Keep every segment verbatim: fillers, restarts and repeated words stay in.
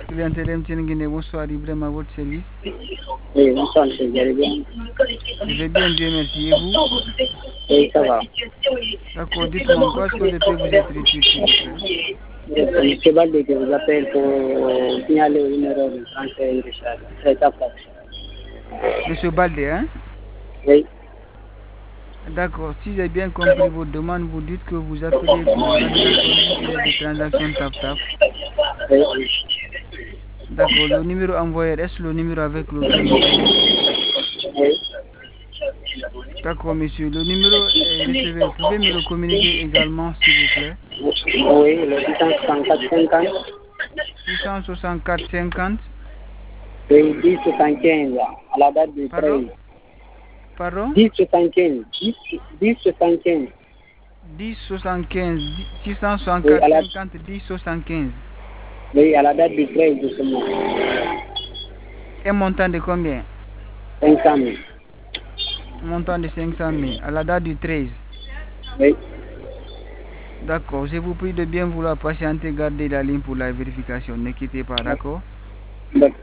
Clientèle M T N Guinée, bonsoir, Ibrahim à votre service. Oui, bonsoir, monsieur, vous allez bien? Je vais bien, Dieu merci. Et vous? Oui, ça va. D'accord, dites-moi en quoi est-ce que je peux vous être utile, s'il vous plaît? C'est monsieur Balde qui vous appelle pour signaler une erreur de transfert de charge. C'est ça, ça. Monsieur Balde, hein? Oui, D'accord, si j'ai bien compris votre demande, vous dites que vous appelez pour l'annulation d'une série de transactions TapTap. oui, oui. D'accord, le numéro envoyé, est-ce le numéro avec lequel vous payez? Oui, D'accord, monsieur, le numéro est recevé. Vous pouvez me le communiquer également, s'il vous plaît? oui, le six cent soixante-quatre cinquante. six cent soixante-quatre cinquante. Oui, dix soixante-quinze à la date du Pardon? treize. Pardon? dix soixante-quinze. dix soixante-quinze. dix soixante-quinze, six cent Oui, soixante-quatre à la, cinquante, dix soixante-quinze. oui, à la date du treize de ce mois. Un montant de combien? cinq cent mille. Un montant de cinq cent mille à la date du treize. Oui, D'accord, je vous prie de bien vouloir patienter, garder la ligne pour la vérification. Ne quittez pas, d'accord? d'accord.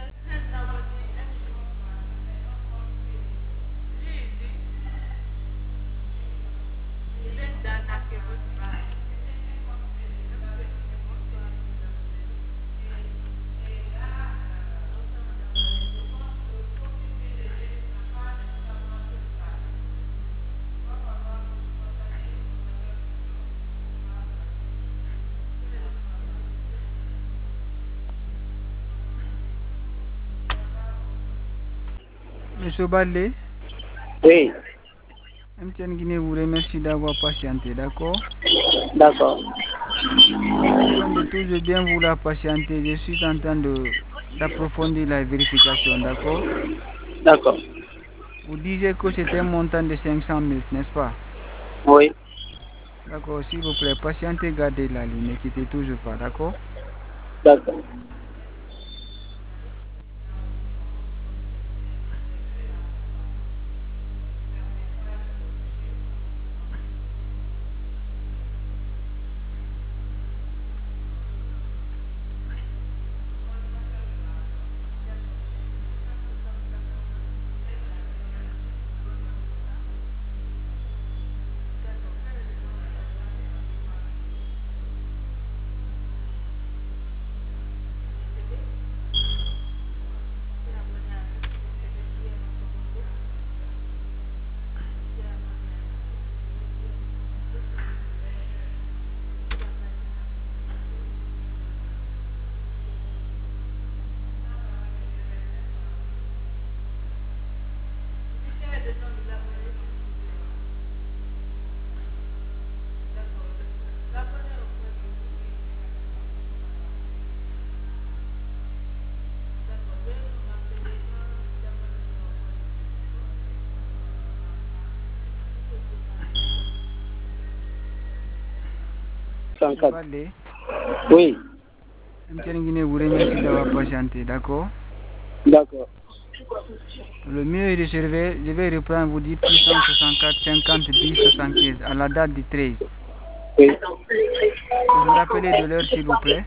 Monsieur Balé, Oui, M T N Guinée vous remercie d'avoir patienté, d'accord? d'accord. Afin de toujours bien vouloir patienter, je suis en train de d'approfondir la vérification, d'accord? D'accord. Vous disiez que c'était un montant de cinq cent mille, n'est-ce pas? Oui, D'accord, s'il vous plaît, patientez, gardez la ligne, ne quittez toujours pas, d'accord? d'accord. Monsieur cinquante. Balé, Oui, M T N Guinée vous remercie d'avoir patienté, d'accord? d'accord. Le mieux est de surveiller, je vais reprendre, vous dites six cent soixante-quatre cinquante dix soixante-quinze à la date du treize. Oui. Vous vous rappelez de l'heure, s'il vous plaît?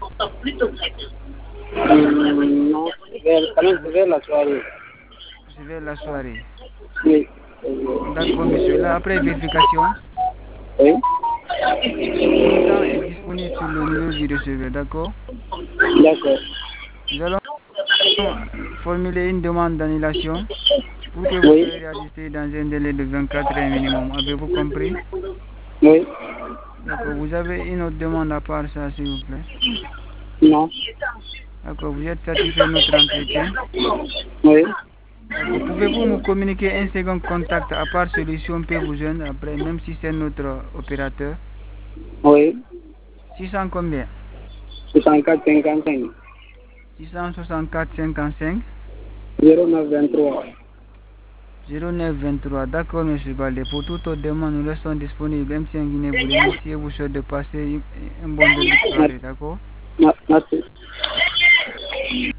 Hum, non, vers, quand même, Vous- vers la soirée. C'est vers la soirée. Oui. D'accord, monsieur. Là, après vérification, Oui, le montant est disponible sur le numéro du receveur, d'accord? d'accord. Nous allons formuler une demande d'annulation pour que vous Oui, soyez réajusté dans un délai de vingt-quatre heures minimum. Avez-vous compris? oui, D'accord. Vous avez une autre demande à part ça, s'il vous plaît? non, D'accord. Vous êtes satisfait de notre entretien? oui. D'accord. Pouvez-vous me communiquer un second contact à part celui ci on peut vous joindre après, même si c'est notre opérateur? Oui, six cents combien? soixante-quatre cinquante-cinq. six cent soixante-quatre cinquante-cinq zéro neuf vingt-trois. zéro neuf vingt-trois. D'accord, monsieur Balde. Pour toute autre demande, nous restons disponibles. M T N Guinée vous remercie et vous souhaite de passer un bon début de soirée. D'accord? Merci.